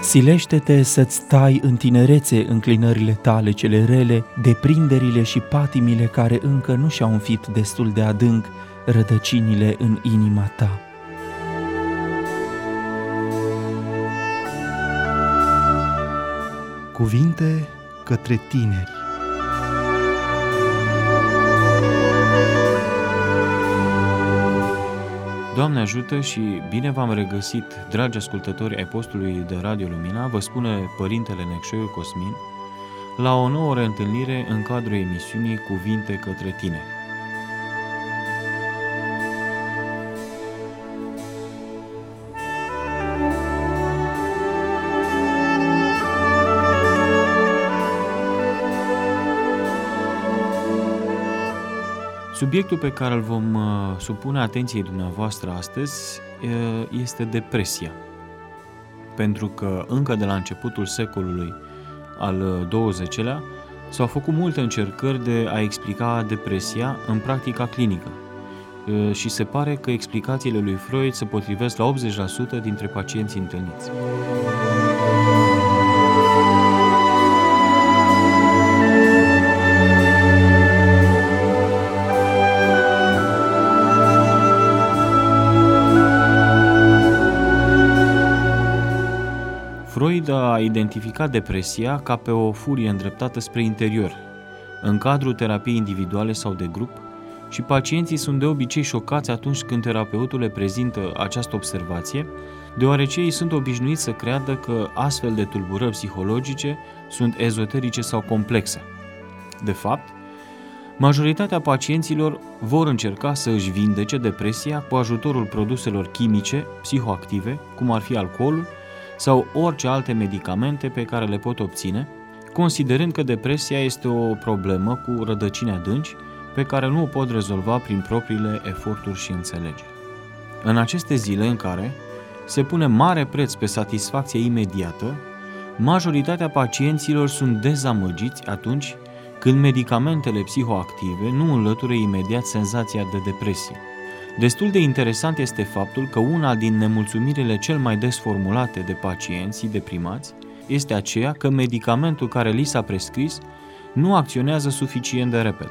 Silește-te să-ți tai în tinerețe înclinările tale cele rele, deprinderile și patimile care încă nu și-au înfit destul de adânc rădăcinile în inima ta. Cuvinte către tineri. Doamne ajută și bine v-am regăsit, dragi ascultători ai postului de Radio Lumina, vă spune Părintele Necșoiu Cosmin, la o nouă reîntâlnire în cadrul emisiunii Cuvinte către tineri. Subiectul pe care îl vom supune atenției dumneavoastră astăzi este depresia. Pentru că încă de la începutul secolului al XX-lea s-au făcut multe încercări de a explica depresia în practica clinică și se pare că explicațiile lui Freud se potrivesc la 80% dintre pacienții întâlniți. Freud a identificat depresia ca pe o furie îndreptată spre interior, în cadrul terapiei individuale sau de grup, și pacienții sunt de obicei șocați atunci când terapeutul le prezintă această observație, deoarece ei sunt obișnuiți să creadă că astfel de tulburări psihologice sunt ezoterice sau complexe. De fapt, majoritatea pacienților vor încerca să își vindece depresia cu ajutorul produselor chimice, psihoactive, cum ar fi alcoolul, sau orice alte medicamente pe care le pot obține, considerând că depresia este o problemă cu rădăcini adânci pe care nu o pot rezolva prin propriile eforturi și înțelegeri. În aceste zile în care se pune mare preț pe satisfacție imediată, majoritatea pacienților sunt dezamăgiți atunci când medicamentele psihoactive nu înlătură imediat senzația de depresie. Destul de interesant este faptul că una din nemulțumirile cel mai des formulate de pacienții deprimați este aceea că medicamentul care li s-a prescris nu acționează suficient de repede.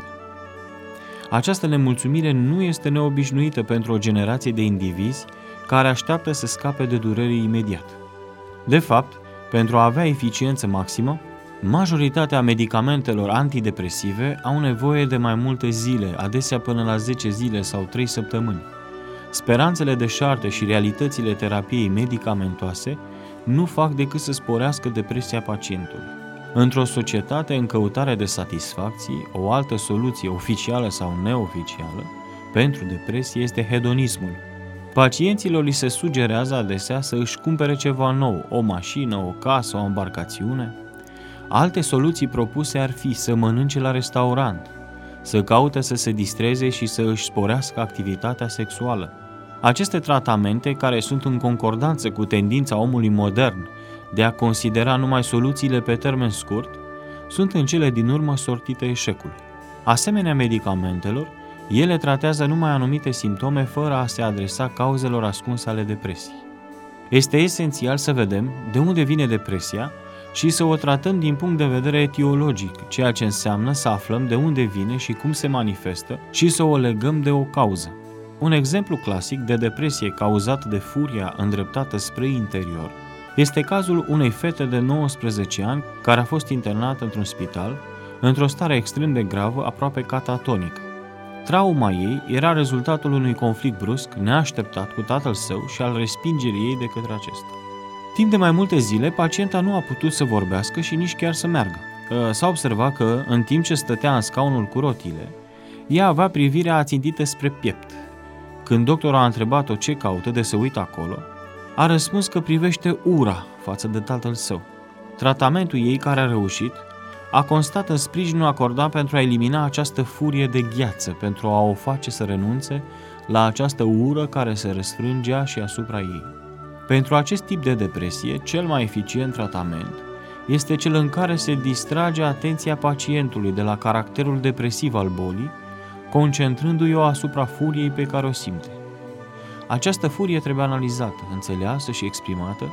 Această nemulțumire nu este neobișnuită pentru o generație de indivizi care așteaptă să scape de durere imediat. De fapt, pentru a avea eficiență maximă, majoritatea medicamentelor antidepresive au nevoie de mai multe zile, adesea până la 10 zile sau 3 săptămâni. Speranțele deșarte și realitățile terapiei medicamentoase nu fac decât să sporească depresia pacientului. Într-o societate în căutare de satisfacții, o altă soluție oficială sau neoficială pentru depresie este hedonismul. Pacienților li se sugerează adesea să își cumpere ceva nou, o mașină, o casă, o embarcațiune. Alte soluții propuse ar fi să mănânce la restaurant, să caute să se distreze și să își sporească activitatea sexuală. Aceste tratamente, care sunt în concordanță cu tendința omului modern de a considera numai soluțiile pe termen scurt, sunt în cele din urmă sortite eșecului. Asemenea medicamentelor, ele tratează numai anumite simptome fără a se adresa cauzelor ascunse ale depresiei. Este esențial să vedem de unde vine depresia și să o tratăm din punct de vedere etiologic, ceea ce înseamnă să aflăm de unde vine și cum se manifestă și să o legăm de o cauză. Un exemplu clasic de depresie cauzat de furia îndreptată spre interior este cazul unei fete de 19 ani care a fost internată într-un spital, într-o stare extrem de gravă, aproape catatonică. Trauma ei era rezultatul unui conflict brusc, neașteptat cu tatăl său și al respingerii ei de către acesta. Timp de mai multe zile, pacienta nu a putut să vorbească și nici chiar să meargă. S-a observat că, în timp ce stătea în scaunul cu rotile, ea avea privirea ațintită spre piept. Când doctorul a întrebat-o ce caută de se uită acolo, a răspuns că privește ura față de tatăl său. Tratamentul ei, care a reușit, a constat în sprijinul acordat pentru a elimina această furie de gheață, pentru a o face să renunțe la această ură care se răsfrângea și asupra ei. Pentru acest tip de depresie, cel mai eficient tratament este cel în care se distrage atenția pacientului de la caracterul depresiv al bolii, concentrându-i-o asupra furiei pe care o simte. Această furie trebuie analizată, înțeleasă și exprimată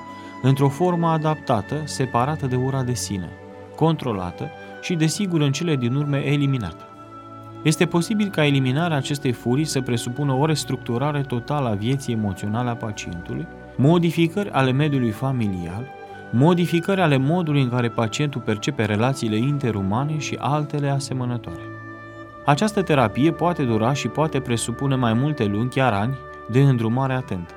într-o formă adaptată, separată de ura de sine, controlată și, desigur, în cele din urmă eliminată. Este posibil ca eliminarea acestei furii să presupună o restructurare totală a vieții emoționale a pacientului, modificări ale mediului familial, modificări ale modului în care pacientul percepe relațiile interumane și altele asemănătoare. Această terapie poate dura și poate presupune mai multe luni, chiar ani, de îndrumare atentă.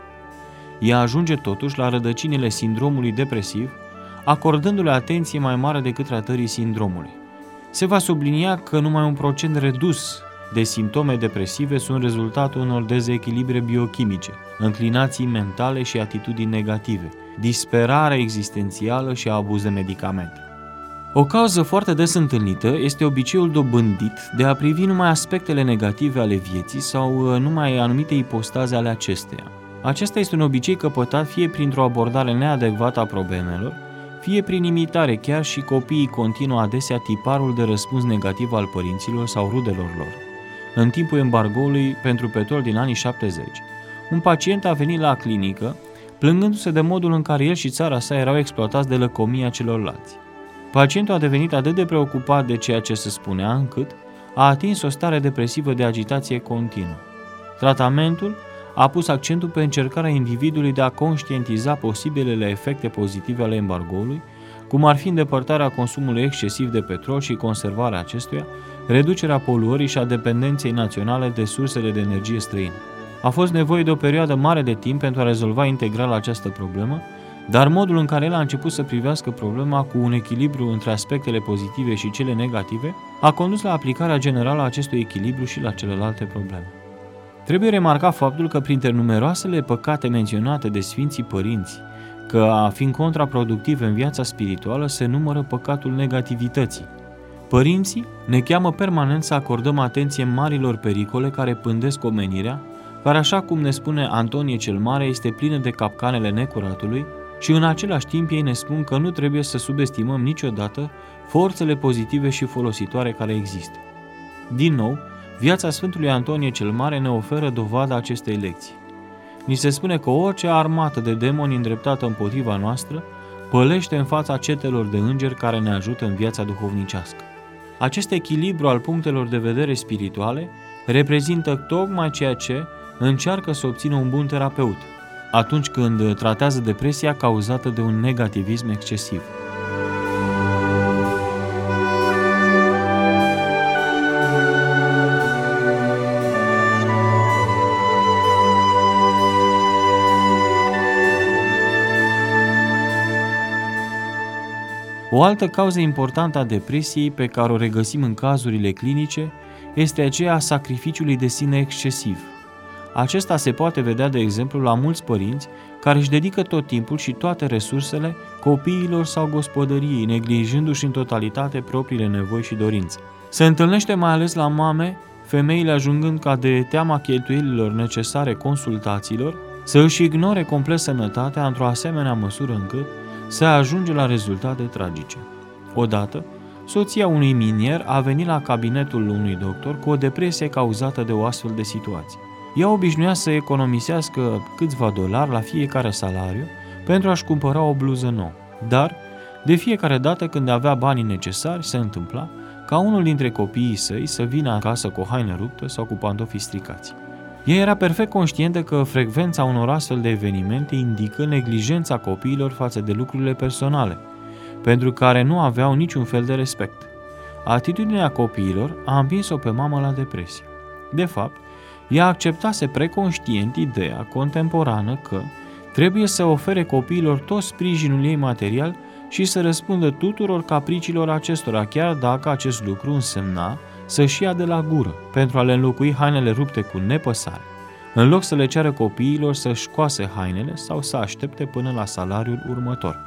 Ea ajunge totuși la rădăcinile sindromului depresiv, acordându-le atenție mai mare decât tratării sindromului. Se va sublinia că numai un procent redus de simptome depresive sunt rezultatul unor dezechilibre biochimice, înclinații mentale și atitudini negative, disperare existențială și abuz de medicamente. O cauză foarte des întâlnită este obiceiul dobândit de a privi numai aspectele negative ale vieții sau numai anumite ipostaze ale acesteia. Acesta este un obicei căpătat fie printr-o abordare neadecvată a problemelor, fie prin imitare, chiar și copiii continuă adesea tiparul de răspuns negativ al părinților sau rudelor lor. În timpul embargoului pentru petrol din anii 70, un pacient a venit la clinică plângându-se de modul în care el și țara sa erau exploatați de lăcomia celorlalți. Pacientul a devenit atât de preocupat de ceea ce se spunea încât a atins o stare depresivă de agitație continuă. Tratamentul a pus accentul pe încercarea individului de a conștientiza posibilele efecte pozitive ale embargoului, cum ar fi îndepărtarea consumului excesiv de petrol și conservarea acestuia, reducerea poluării și a dependenței naționale de sursele de energie străine. A fost nevoie de o perioadă mare de timp pentru a rezolva integral această problemă, dar modul în care el a început să privească problema cu un echilibru între aspectele pozitive și cele negative a condus la aplicarea generală a acestui echilibru și la celelalte probleme. Trebuie remarcat faptul că printre numeroasele păcate menționate de Sfinții Părinți, că a fi contraproductive în viața spirituală, se numără păcatul negativității. Părinții ne cheamă permanent să acordăm atenție marilor pericole care pândesc omenirea, care, așa cum ne spune Antonie cel Mare, este plină de capcanele necuratului, și în același timp ei ne spun că nu trebuie să subestimăm niciodată forțele pozitive și folositoare care există. Din nou, viața Sfântului Antonie cel Mare ne oferă dovada acestei lecții. Ni se spune că orice armată de demoni îndreptată împotriva noastră pălește în fața cetelor de îngeri care ne ajută în viața duhovnicească. Acest echilibru al punctelor de vedere spirituale reprezintă tocmai ceea ce încearcă să obțină un bun terapeut atunci când tratează depresia cauzată de un negativism excesiv. O altă cauză importantă a depresiei pe care o regăsim în cazurile clinice este aceea a sacrificiului de sine excesiv. Acesta se poate vedea, de exemplu, la mulți părinți care își dedică tot timpul și toate resursele copiilor sau gospodăriei, neglijându-și în totalitate propriile nevoi și dorințe. Se întâlnește mai ales la mame, femeile ajungând ca de teama cheltuielilor necesare consultațiilor să își ignore complet sănătatea într-o asemenea măsură încât să ajunge la rezultate tragice. Odată, soția unui minier a venit la cabinetul unui doctor cu o depresie cauzată de o astfel de situație. Ea obișnuia să economisească câțiva dolari la fiecare salariu pentru a-și cumpăra o bluză nouă, dar de fiecare dată când avea banii necesari, se întâmpla ca unul dintre copiii săi să vină acasă cu o haină ruptă sau cu pantofii stricați. Ea era perfect conștientă că frecvența unor astfel de evenimente indică neglijența copiilor față de lucrurile personale, pentru care nu aveau niciun fel de respect. Atitudinea copiilor a împins-o pe mamă la depresie. De fapt, ea acceptase preconștient ideea contemporană că trebuie să ofere copiilor tot sprijinul ei material și să răspundă tuturor capriciilor acestora, chiar dacă acest lucru însemna să-și ia de la gură pentru a le înlocui hainele rupte cu nepăsare, în loc să le ceară copiilor să-și scoase hainele sau să aștepte până la salariul următor.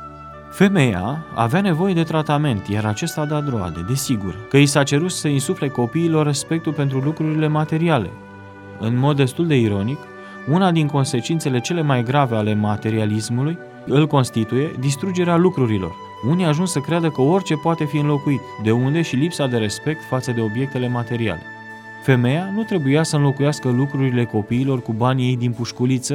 Femeia avea nevoie de tratament, iar acesta a dat roade, desigur, că i s-a cerut să insufle copiilor respectul pentru lucrurile materiale. În mod destul de ironic, una din consecințele cele mai grave ale materialismului îl constituie distrugerea lucrurilor. Unii ajung să creadă că orice poate fi înlocuit, de unde și lipsa de respect față de obiectele materiale. Femeia nu trebuia să înlocuiască lucrurile copiilor cu banii ei din pușculiță,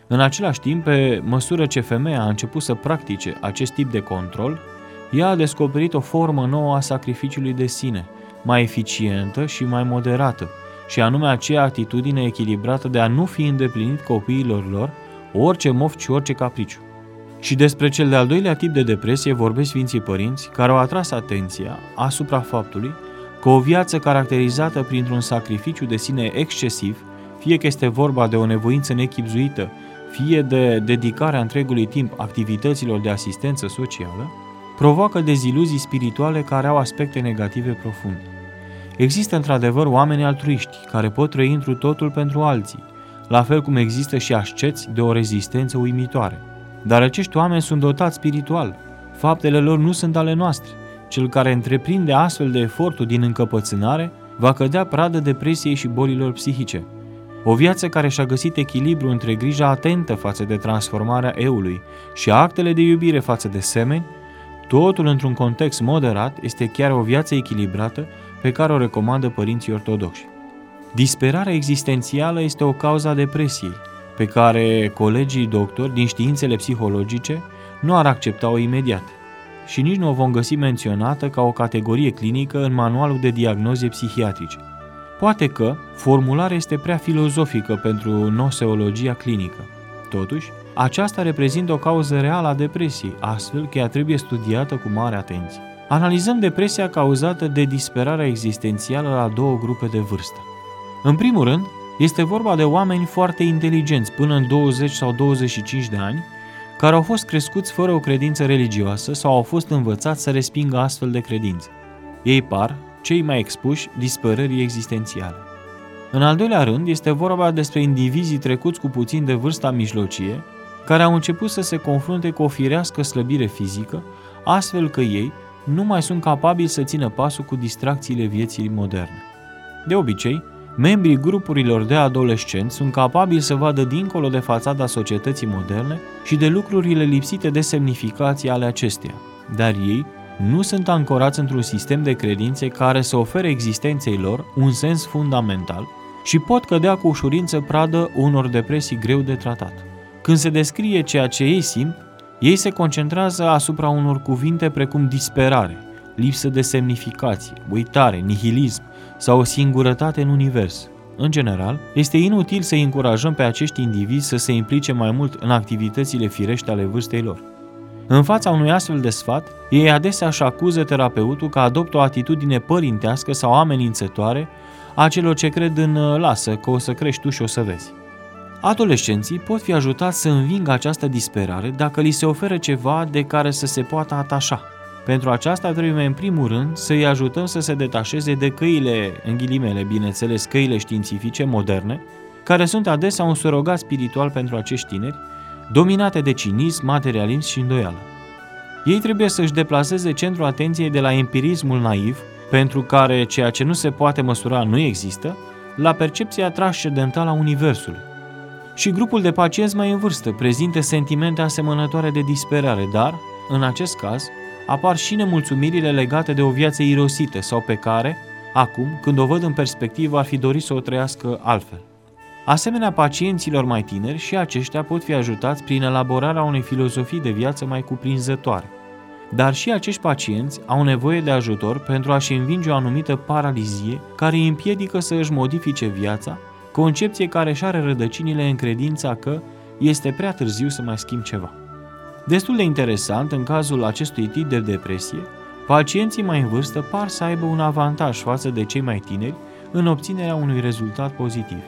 În același timp, pe măsură ce femeia a început să practice acest tip de control, ea a descoperit o formă nouă a sacrificiului de sine, mai eficientă și mai moderată, și anume aceea atitudine echilibrată de a nu fi îndeplinit copiilor lor orice moft și orice capriciu. Și despre cel de-al doilea tip de depresie vorbesc Sfinții Părinți, care au atras atenția asupra faptului că o viață caracterizată printr-un sacrificiu de sine excesiv, fie că este vorba de o nevoință nechibzuită, fie de dedicarea întregului timp activităților de asistență socială, provoacă deziluzii spirituale care au aspecte negative profunde. Există într-adevăr oameni altruiști care pot trăi întru totul pentru alții, la fel cum există și asceți de o rezistență uimitoare. Dar acești oameni sunt dotați spiritual, faptele lor nu sunt ale noastre. Cel care întreprinde astfel de eforturi din încăpățânare va cădea pradă depresiei și bolilor psihice. O viață care și-a găsit echilibru între grija atentă față de transformarea eului și actele de iubire față de semeni, totul într-un context moderat, este chiar o viață echilibrată pe care o recomandă părinții ortodoxi. Disperarea existențială este o cauză a depresiei, pe care colegii doctori din științele psihologice nu ar accepta-o imediat și nici nu o vom găsi menționată ca o categorie clinică în manualul de diagnoze psihiatrice. Poate că formularea este prea filozofică pentru noseologia clinică. Totuși, aceasta reprezintă o cauză reală a depresiei, astfel că ea trebuie studiată cu mare atenție. Analizăm depresia cauzată de disperarea existențială la două grupe de vârstă. În primul rând, este vorba de oameni foarte inteligenți, până în 20 sau 25 de ani, care au fost crescuți fără o credință religioasă sau au fost învățați să respingă astfel de credință. Ei par cei mai expuși disperării existențiale. În al doilea rând, este vorba despre indivizii trecuți cu puțin de vârsta mijlocie, care au început să se confrunte cu o firească slăbire fizică, astfel că ei nu mai sunt capabili să țină pasul cu distracțiile vieții moderne. De obicei, membrii grupurilor de adolescenți sunt capabili să vadă dincolo de fațada societății moderne și de lucrurile lipsite de semnificație ale acesteia, dar ei nu sunt ancorați într-un sistem de credințe care să ofere existenței lor un sens fundamental și pot cădea cu ușurință pradă unor depresii greu de tratat. Când se descrie ceea ce ei simt, ei se concentrează asupra unor cuvinte precum disperare, lipsă de semnificație, uitare, nihilism sau o singurătate în univers. În general, este inutil să încurajăm pe acești indivizi să se implice mai mult în activitățile firești ale vârstei lor. În fața unui astfel de sfat, ei adesea își acuză terapeutul că adoptă o atitudine părintească sau amenințătoare a celor ce cred în lasă, că o să crești tu și o să vezi. Adolescenții pot fi ajutați să învingă această disperare dacă li se oferă ceva de care să se poată atașa. Pentru aceasta trebuie în primul rând să îi ajutăm să se detașeze de căile, în ghilimele, bineînțeles, căile științifice moderne, care sunt adesea un surogat spiritual pentru acești tineri, dominate de cinism, materialism și îndoială. Ei trebuie să-și deplaseze centrul atenției de la empirismul naiv, pentru care ceea ce nu se poate măsura nu există, la percepția transcendentală a Universului. Și grupul de pacienți mai în vârstă prezintă sentimente asemănătoare de disperare, dar, în acest caz, apar și nemulțumirile legate de o viață irosită sau pe care, acum, când o văd în perspectivă, ar fi dorit să o trăiască altfel. Asemenea pacienților mai tineri, și aceștia pot fi ajutați prin elaborarea unei filozofii de viață mai cuprinzătoare. Dar și acești pacienți au nevoie de ajutor pentru a-și învinge o anumită paralizie care îi împiedică să își modifice viața, concepție care își are rădăcinile în credința că este prea târziu să mai schimb ceva. Destul de interesant, în cazul acestui tip de depresie, pacienții mai în vârstă par să aibă un avantaj față de cei mai tineri în obținerea unui rezultat pozitiv.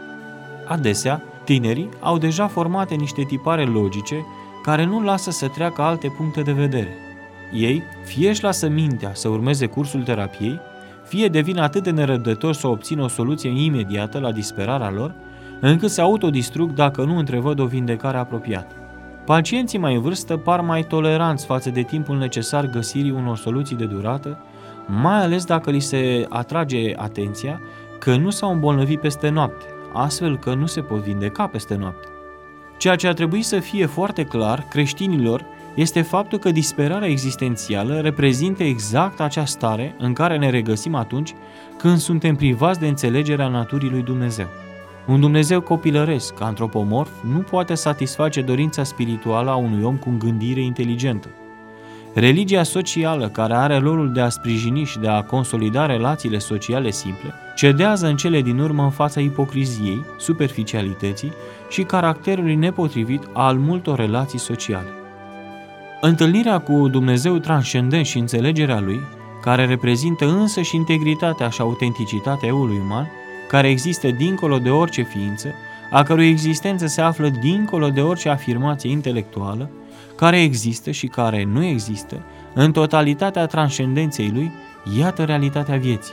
Adesea, tinerii au deja formate niște tipare logice care nu lasă să treacă alte puncte de vedere. Ei fie își lasă mintea să urmeze cursul terapiei, fie devin atât de nerăbdători să obțină o soluție imediată la disperarea lor, încât se autodistrug dacă nu întrevăd o vindecare apropiată. Pacienții mai în vârstă par mai toleranți față de timpul necesar găsirii unor soluții de durată, mai ales dacă li se atrage atenția că nu s-au îmbolnăvit peste noapte, astfel că nu se pot vindeca peste noapte. Ceea ce ar trebui să fie foarte clar creștinilor este faptul că disperarea existențială reprezintă exact acea stare în care ne regăsim atunci când suntem privați de înțelegerea naturii lui Dumnezeu. Un Dumnezeu copilăresc, antropomorf, nu poate satisface dorința spirituală a unui om cu gândire inteligentă. Religia socială, care are rolul de a sprijini și de a consolida relațiile sociale simple, cedează în cele din urmă în fața ipocriziei, superficialității și caracterului nepotrivit al multor relații sociale. Întâlnirea cu Dumnezeu transcendent și înțelegerea Lui, care reprezintă însă și integritatea și autenticitatea eului uman, care există dincolo de orice ființă, a cărui existență se află dincolo de orice afirmație intelectuală, care există și care nu există, în totalitatea transcendenței Lui, iată realitatea vieții.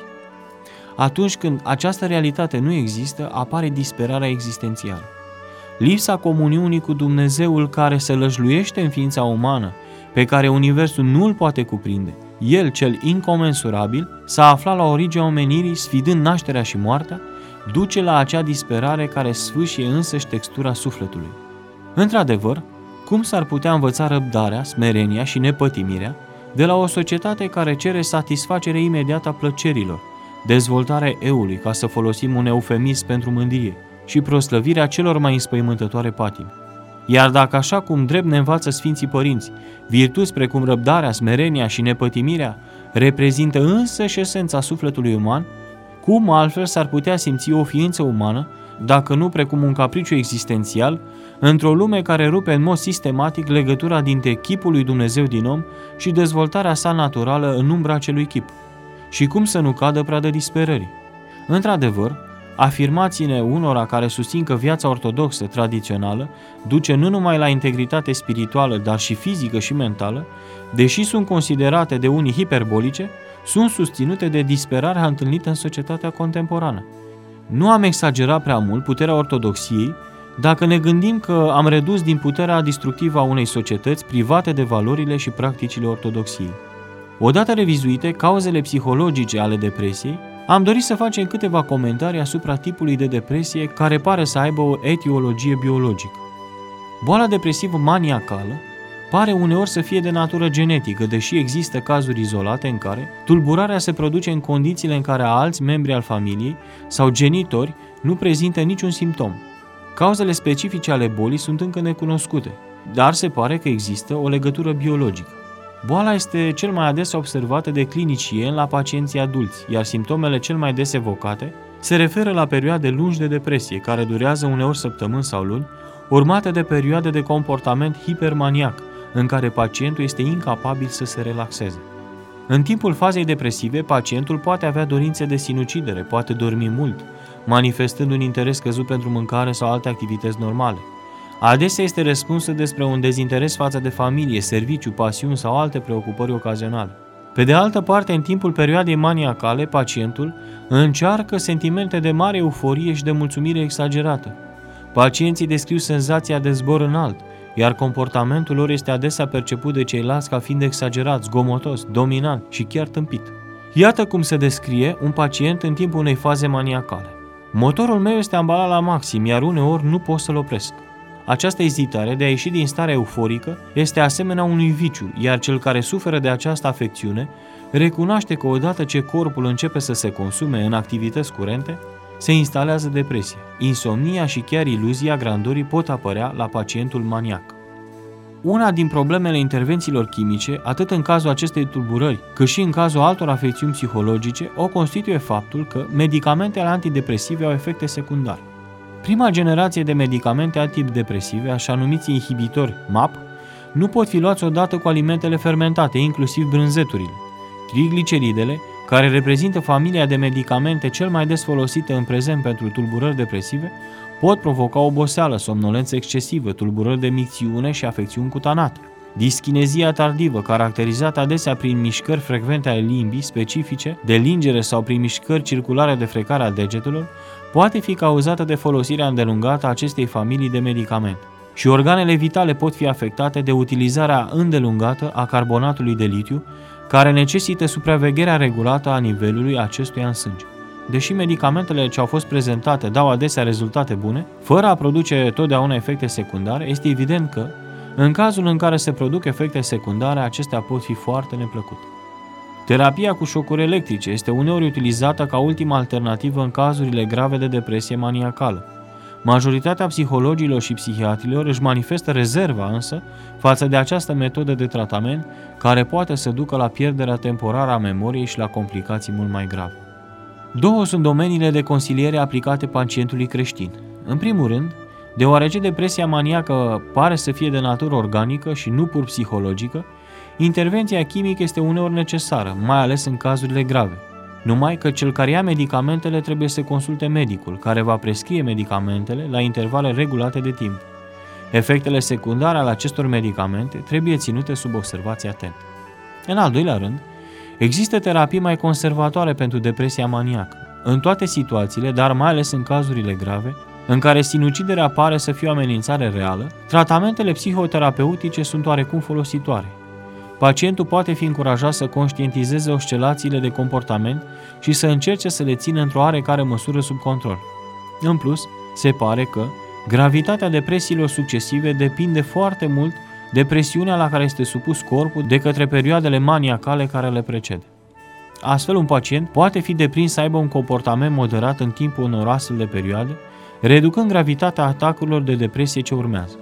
Atunci când această realitate nu există, apare disperarea existențială. Lipsa comuniunii cu Dumnezeul care se lăjluiește în ființa umană, pe care universul nu îl poate cuprinde, El, cel incomensurabil, s-a aflat la originea omenirii, sfidând nașterea și moartea, duce la acea disperare care sfâșie însăși textura sufletului. Într-adevăr, cum s-ar putea învăța răbdarea, smerenia și nepătimirea de la o societate care cere satisfacerea imediată a plăcerilor, dezvoltarea eului, ca să folosim un eufemism pentru mândrie, și proslăvirea celor mai înspăimântătoare patimi? Iar dacă, așa cum drept ne învață Sfinții Părinți, virtuți precum răbdarea, smerenia și nepătimirea reprezintă însăși esența sufletului uman, cum altfel s-ar putea simți o ființă umană, dacă nu precum un capriciu existențial, într-o lume care rupe în mod sistematic legătura dintre chipul lui Dumnezeu din om și dezvoltarea sa naturală în umbra acelui chip? Și cum să nu cadă pradă disperării? Într-adevăr, afirmațiile unora care susțin că viața ortodoxă tradițională duce nu numai la integritate spirituală, dar și fizică și mentală, deși sunt considerate de unii hiperbolice, sunt susținute de disperarea întâlnită în societatea contemporană. Nu am exagerat prea mult puterea ortodoxiei dacă ne gândim că am redus din puterea destructivă a unei societăți private de valorile și practicile ortodoxiei. Odată revizuite cauzele psihologice ale depresiei, am dorit să facem câteva comentarii asupra tipului de depresie care pare să aibă o etiologie biologică. Boala depresivă maniacală pare uneori să fie de natură genetică, deși există cazuri izolate în care tulburarea se produce în condițiile în care alți membri al familiei sau genitori nu prezintă niciun simptom. Cauzele specifice ale bolii sunt încă necunoscute, dar se pare că există o legătură biologică. Boala este cel mai adesea observată de clinicieni la pacienții adulți, iar simptomele cel mai des evocate se referă la perioade lungi de depresie, care durează uneori săptămâni sau luni, urmate de perioade de comportament hipermaniac, în care pacientul este incapabil să se relaxeze. În timpul fazei depresive, pacientul poate avea dorințe de sinucidere, poate dormi mult, manifestând un interes scăzut pentru mâncare sau alte activități normale. Adesea este răspunsă despre un dezinteres față de familie, serviciu, pasiuni sau alte preocupări ocazionale. Pe de altă parte, în timpul perioadei maniacale, pacientul încearcă sentimente de mare euforie și de mulțumire exagerată. Pacienții descriu senzația de zbor înalt, iar comportamentul lor este adesea perceput de ceilalți ca fiind exagerat, zgomotos, dominant și chiar tâmpit. Iată cum se descrie un pacient în timpul unei faze maniacale. Motorul meu este ambalat la maxim, iar uneori nu pot să-l opresc. Această ezitare de a ieși din starea euforică este asemenea unui viciu, iar cel care suferă de această afecțiune recunoaște că odată ce corpul începe să se consume în activități curente, se instalează depresia. Insomnia și chiar iluzia grandorii pot apărea la pacientul maniac. Una din problemele intervențiilor chimice, atât în cazul acestei tulburări, cât și în cazul altor afecțiuni psihologice, o constituie faptul că medicamentele antidepresive au efecte secundare. Prima generație de medicamente antidepresive, așa numiți inhibitori MAP, nu pot fi luați odată cu alimentele fermentate, inclusiv brânzeturile. Trigliceridele, care reprezintă familia de medicamente cel mai des folosite în prezent pentru tulburări depresive, pot provoca oboseală, somnolență excesivă, tulburări de micțiune și afecțiuni cutanate. Dischinezia tardivă, caracterizată adesea prin mișcări frecvente ale limbii specifice, de lingere sau prin mișcări circulare de frecare a degetelor, poate fi cauzată de folosirea îndelungată a acestei familii de medicamente. Și organele vitale pot fi afectate de utilizarea îndelungată a carbonatului de litiu, care necesită supravegherea regulată a nivelului acestuia în sânge. Deși medicamentele ce au fost prezentate dau adesea rezultate bune, fără a produce totdeauna efecte secundare, este evident că, în cazul în care se produc efecte secundare, acestea pot fi foarte neplăcute. Terapia cu șocuri electrice este uneori utilizată ca ultima alternativă în cazurile grave de depresie maniacală. Majoritatea psihologilor și psihiatrilor își manifestă rezerva însă față de această metodă de tratament care poate să ducă la pierderea temporară a memoriei și la complicații mult mai grave. Două sunt domeniile de consiliere aplicate pacientului creștin. În primul rând, deoarece depresia maniacă pare să fie de natură organică și nu pur psihologică, intervenția chimică este uneori necesară, mai ales în cazurile grave. Numai că cel care ia medicamentele trebuie să consulte medicul, care va prescrie medicamentele la intervale regulate de timp. Efectele secundare ale acestor medicamente trebuie ținute sub observație atentă. În al doilea rând, există terapii mai conservatoare pentru depresia maniacă. În toate situațiile, dar mai ales în cazurile grave, în care sinuciderea pare să fie o amenințare reală, tratamentele psihoterapeutice sunt oarecum folositoare. Pacientul poate fi încurajat să conștientizeze oscilațiile de comportament și să încerce să le țină într-o oarecare măsură sub control. În plus, se pare că gravitatea depresiilor succesive depinde foarte mult de presiunea la care este supus corpul de către perioadele maniacale care le preced. Astfel, un pacient poate fi deprins să aibă un comportament moderat în timpul unor astfel de perioade, reducând gravitatea atacurilor de depresie ce urmează.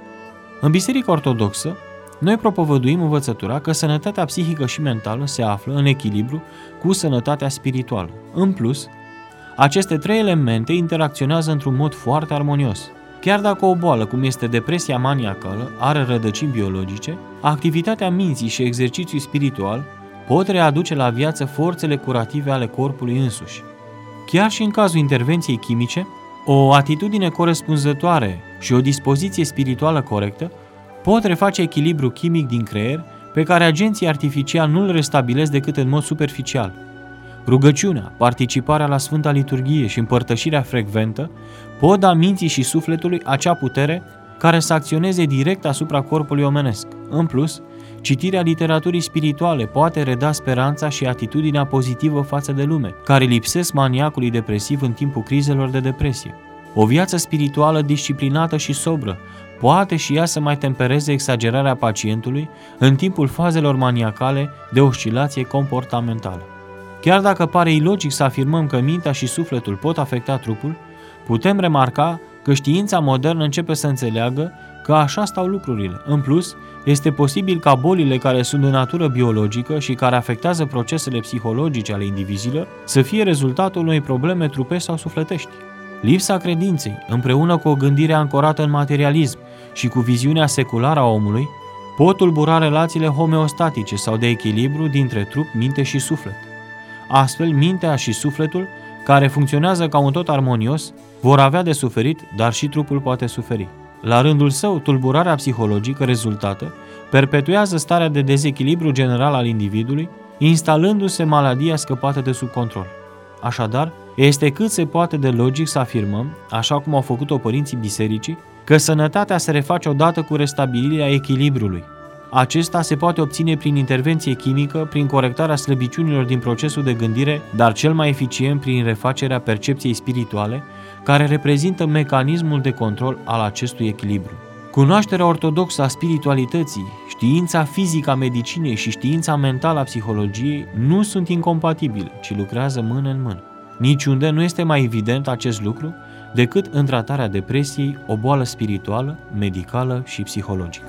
În Biserica Ortodoxă, noi propovăduim învățătura că sănătatea psihică și mentală se află în echilibru cu sănătatea spirituală. În plus, aceste trei elemente interacționează într-un mod foarte armonios. Chiar dacă o boală, cum este depresia maniacală, are rădăcini biologice, activitatea minții și exercițiul spiritual pot readuce la viață forțele curative ale corpului însuși. Chiar și în cazul intervenției chimice, o atitudine corespunzătoare și o dispoziție spirituală corectă pot reface echilibru chimic din creier pe care agenții artificiali nu îl restabilesc decât în mod superficial. Rugăciunea, participarea la Sfânta Liturghie și împărtășirea frecventă pot da minții și sufletului acea putere care să acționeze direct asupra corpului omenesc. În plus, citirea literaturii spirituale poate reda speranța și atitudinea pozitivă față de lume, care lipsesc maniacului depresiv în timpul crizelor de depresie. O viață spirituală disciplinată și sobră poate și ea să mai tempereze exagerarea pacientului în timpul fazelor maniacale de oscilație comportamentală. Chiar dacă pare ilogic să afirmăm că mintea și sufletul pot afecta trupul, putem remarca că știința modernă începe să înțeleagă că așa stau lucrurile. În plus, este posibil ca bolile care sunt de natură biologică și care afectează procesele psihologice ale indivizilor să fie rezultatul unei probleme trupești sau sufletești. Lipsa credinței, împreună cu o gândire ancorată în materialism și cu viziunea seculară a omului, pot tulbura relațiile homeostatice sau de echilibru dintre trup, minte și suflet. Astfel, mintea și sufletul, care funcționează ca un tot armonios, vor avea de suferit, dar și trupul poate suferi. La rândul său, tulburarea psihologică rezultată perpetuează starea de dezechilibru general al individului, instalându-se maladia scăpată de sub control. Așadar, este cât se poate de logic să afirmăm, așa cum au făcut-o părinții bisericii, că sănătatea se reface odată cu restabilirea echilibrului. Acesta se poate obține prin intervenție chimică, prin corectarea slăbiciunilor din procesul de gândire, dar cel mai eficient prin refacerea percepției spirituale, care reprezintă mecanismul de control al acestui echilibru. Cunoașterea ortodoxă a spiritualității, știința fizică a medicinei și știința mentală a psihologiei nu sunt incompatibile, ci lucrează mână în mână. Niciunde nu este mai evident acest lucru decât în tratarea depresiei, o boală spirituală, medicală și psihologică.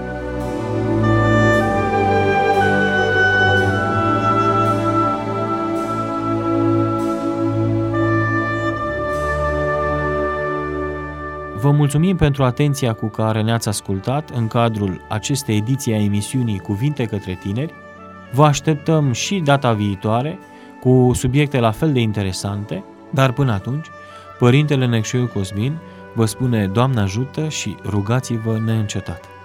Vă mulțumim pentru atenția cu care ne-ați ascultat în cadrul acestei ediții a emisiunii Cuvinte către tineri. Vă așteptăm și data viitoare cu subiecte la fel de interesante, dar până atunci, Părintele Necșoiu Cosmin vă spune Doamne ajută și rugați-vă neîncetat.